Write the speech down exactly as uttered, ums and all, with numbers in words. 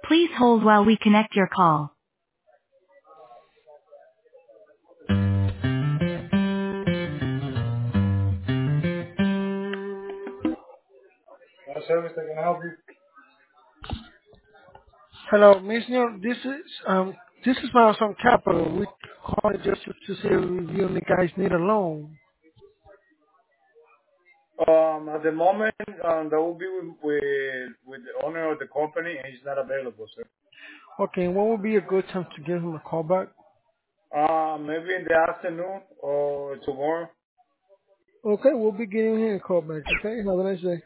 Please hold while we connect your call. What service that can help you? Hello, Mister This is um this is Milestone Capital. We called just to to see if you and the guys need a loan. Um, at the moment, um, that will be with, with with the owner of the company, and he's not available, sir. Okay, and when would be a good time to give him a call back? Uh, maybe in the afternoon or tomorrow. Okay, we'll be giving him a call back. Okay, have a nice day.